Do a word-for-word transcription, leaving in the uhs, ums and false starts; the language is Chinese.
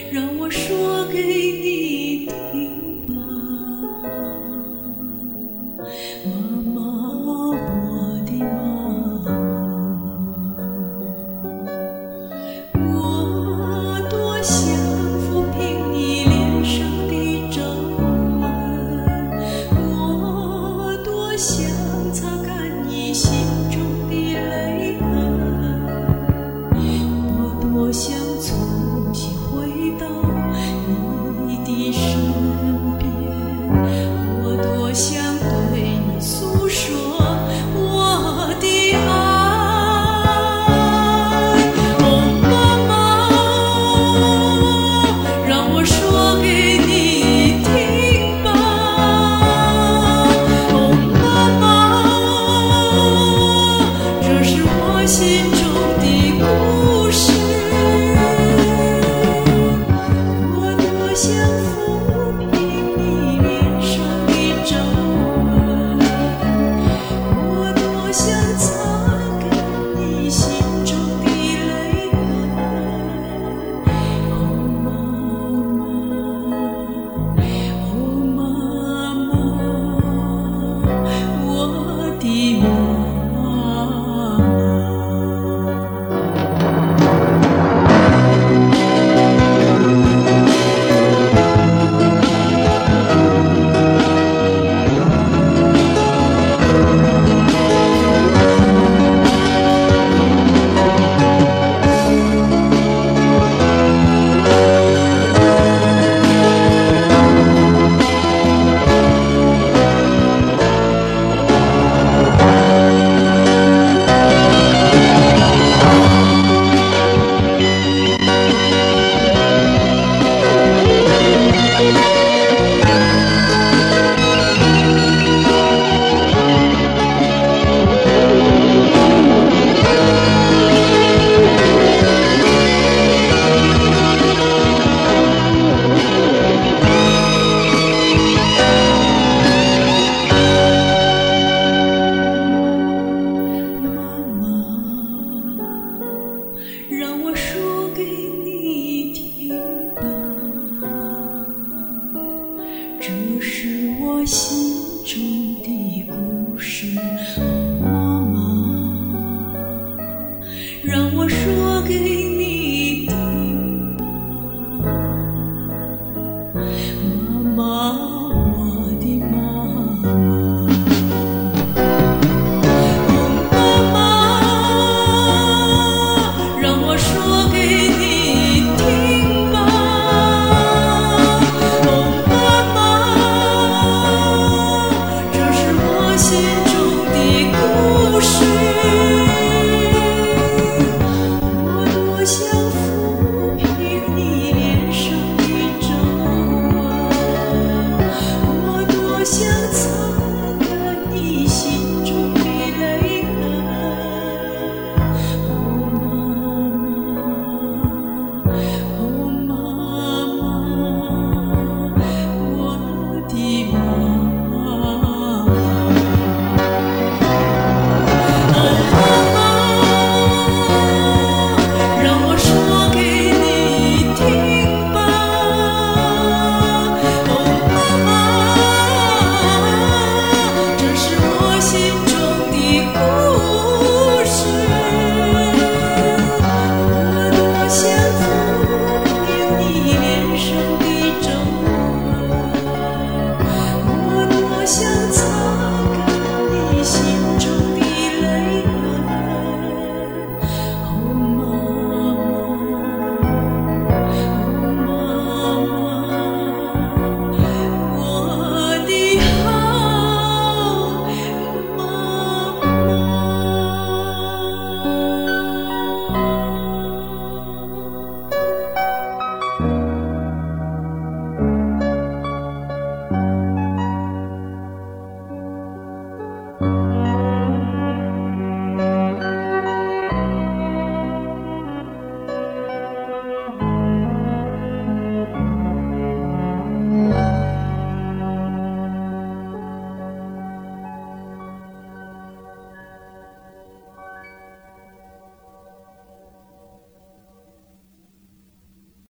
让我说给你听吧，妈妈，我的妈妈，我多想抚平你脸上的皱纹，我多想擦干你心中的泪痕，我多想重新回到你的身边，我多想对你诉说我的爱。哦，妈妈，让我说给你听吧。哦，妈妈，这是我心中的故事。我多想抚平你脸上的皱纹，我多想擦干你心中的泪痕。哦，妈妈，哦，妈妈，我的妈妈。让我说给你听吧，这是我心中的故事。哦，妈妈，让我说给你听吧，妈妈，我的妈妈。说给你听吧，哦，妈妈，这是我心中的故事。我多想抚平你脸上的皱纹，我多想擦干你心中的泪痕。哦，妈想抚平你脸上